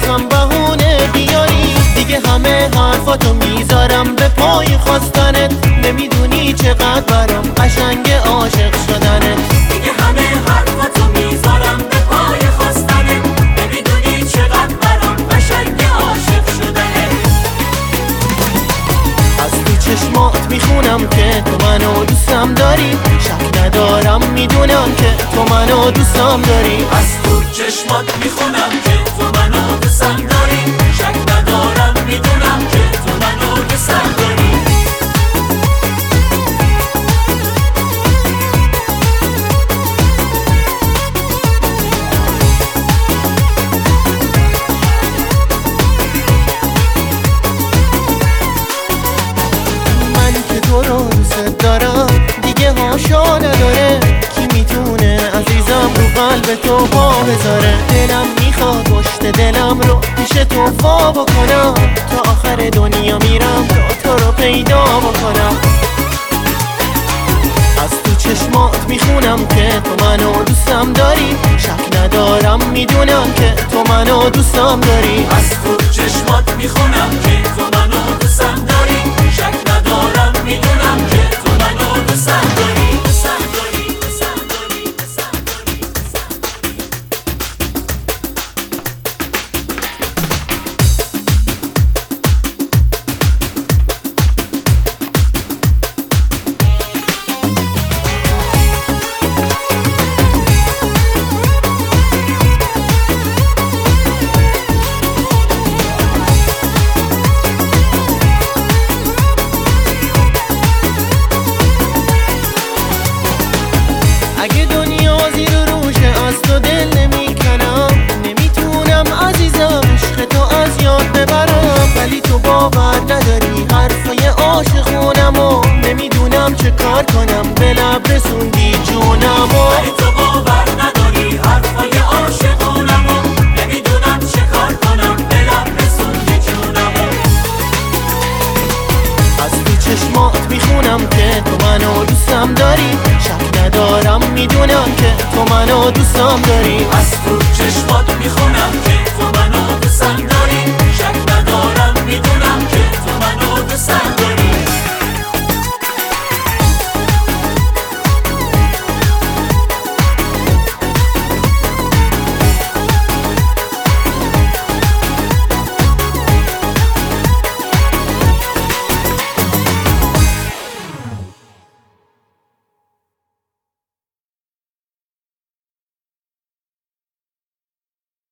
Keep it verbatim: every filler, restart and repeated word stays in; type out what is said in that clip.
هم بهونه بیاری. دیگه همه حرفاتو میذارم به پای خواستنت، نمیدونی چقدر برام قشنگ عاشق شدنت. دیگه همه حرفاتو میذارم به پای خواستنت، نمیدونی چقدر برام قشنگ عاشق شدنت. از تو چشمات میخونم که تو منو دوستم داری، شک ندارم میدونم که تو منو دوستم داری. از تو چشمات میخونم که تو منو دوستم داری، شک ندارم میدونم که تو منو دوستم داری. من که تو رو دوست دارم دیگه هاشا نداره، کی میتونه عزیزم رو قلب تو پا بذاره. دلم میخواد پشت دلم رو پیش تو وا بکنم، تا آخر دنیا میرم تا تو رو پیدا بکنم. از تو چشمات میخونم که تو منو دوستم داری، شک ندارم میدونم که تو منو دوستم داری. از تو چشمات میخونم که تو منو دوستم داری، شک ندارم میدونم که تو منو دوستم داری. دوستم داری، دوستم داری، دوستم داری، دوستم داری. اگه دنیا زیر و روشه از تو دل نمیکنم، نمیتونم عزیزم عشق تو از یاد ببرم. ولی تو باور نداری حرفای عاشقونمو، نمیدونم چه کار کنم به لب رسوندی جونمو. ولی تو باور نداری حرفای عاشقونمو، نمیدونم چه کار کنم به لب رسوندی جونمو. از تو چشمات میخونم که تو منو دوستم داری، شک ندارم میدونم که تو منو دوستم داری. از تو چشمات میخونم که تو منو